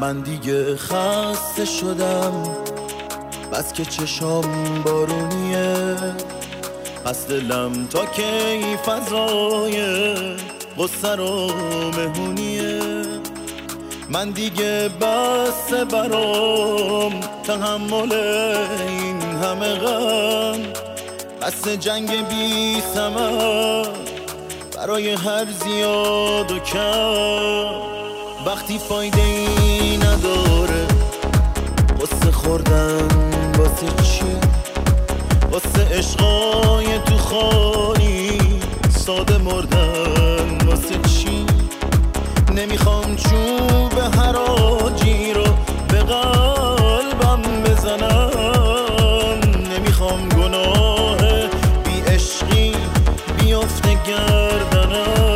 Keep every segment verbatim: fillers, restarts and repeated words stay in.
من دیگه خسته شدم، بس که چشام بارونیه، پس دلم تا کی فضای غصه رو مهونیه. من دیگه بس برام تحمل این همه غم، بس جنگ بی ثمر برای هر زیاد و کم. وقتی فایده ای نداره قصه خوردن واسه چی؟ واسه عشقای تو خالی ساده مردن واسه چی؟ نمیخوام چوب حراجی رو به قلبم بزنم، نمیخوام گناه بی عشقی بیفته گردنم.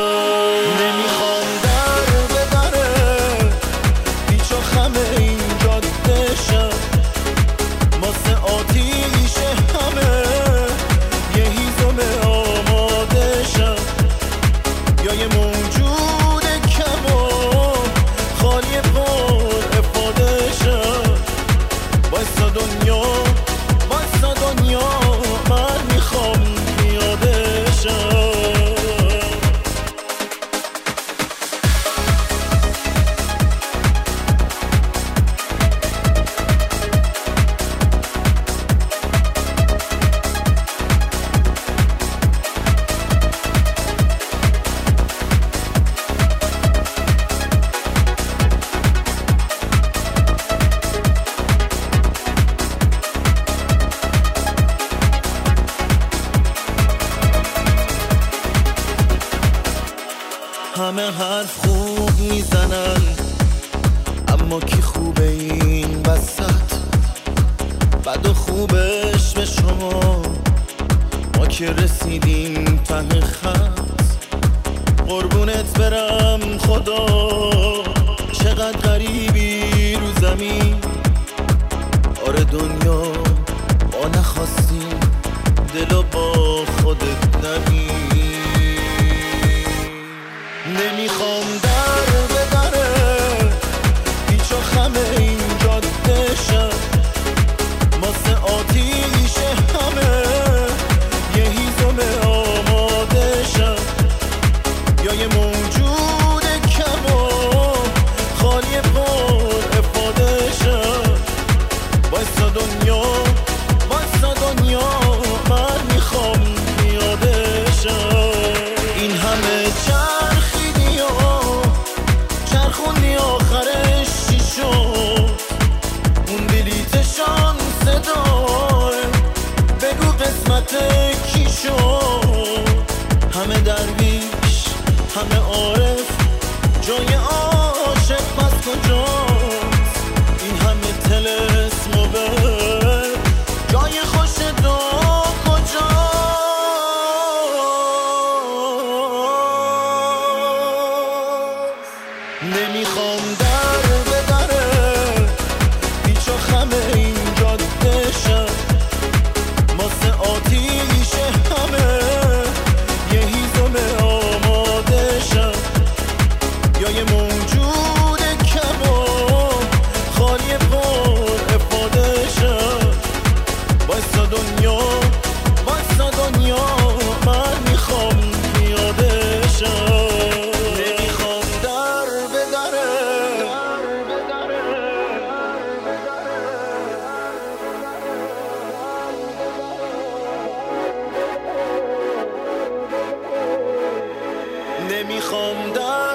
همه حرف خوب میزنن، اما کی خوبه این وسط؟ بد و خوبش به شما، ما که رسیدیم ته خط. قربونت برم خدا، چقدر غریبی رو زمین. آره دنیا ما نخواستیم دلو با خودت نبین. نمیخوام در به دره پیچ و خم این جاده شم، واسه آتیش همه یه هیزم آماده شم، یا یه موجود کم و خالی پر افاده شم. وایسا دنیا وایسا دنیا من میخوام پیاده شم. این همه چرخیدی و چرخوندی آخرش چی شد؟ اون بلیتشان صدای بگو قسمت کی شد؟ همه درویش همه عارف، جای عاشق پس کجاست؟ این همه طلسم و بر جای خوش دو کجاست؟ نمیخوام در به دره پیچ و خم این جاده شم، واسه آتیش همه یه هیزم آماده شم، یا یه موجود کم و خالی پر افاده شم. وایسا دنیا وایسا دنیا من میخوام پیاده شم. نمیخوام در